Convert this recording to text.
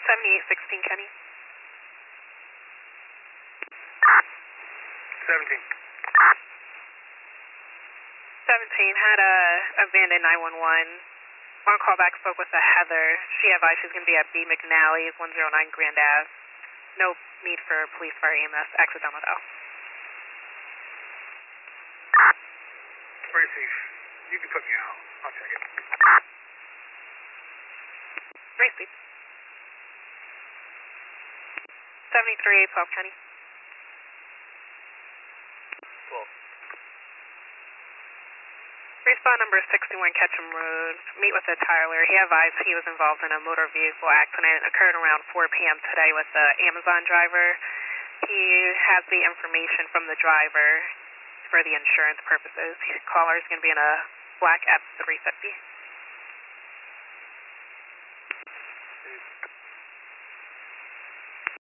7816 Kenny. 17. 17 had a abandoned 911. On callback, spoke with a Heather. She advised she's going to be at B. McNally's, 109 Grand Ave. No need for police, fire, EMS. Accidental though. Very safe. You can put me out. I'll check it. Race speed. 73 812 Kenny. 12. Respond number 61 Ketchum Road. Meet with a Tyler. He advised he was involved in a motor vehicle accident. It occurred around 4 p.m. today with the Amazon driver. He has the information from the driver for the insurance purposes. Caller is going to be in a black F350.